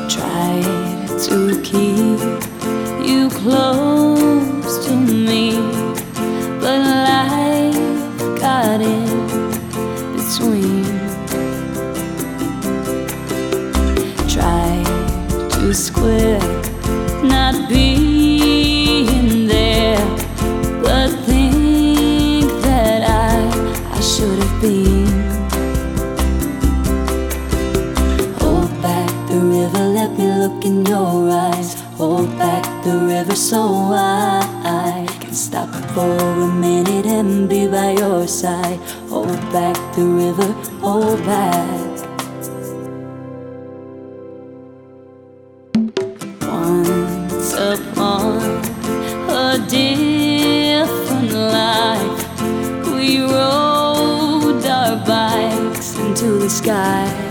Tried to keep you close to me, but life got in between. Tried to square not being there, but think that I should have been. Hold back the river, let me look in your eyes. Hold back the river so I can stop for a minute and be by your side. Hold back the river, hold back. Once upon a different life, we rode our bikes into the sky.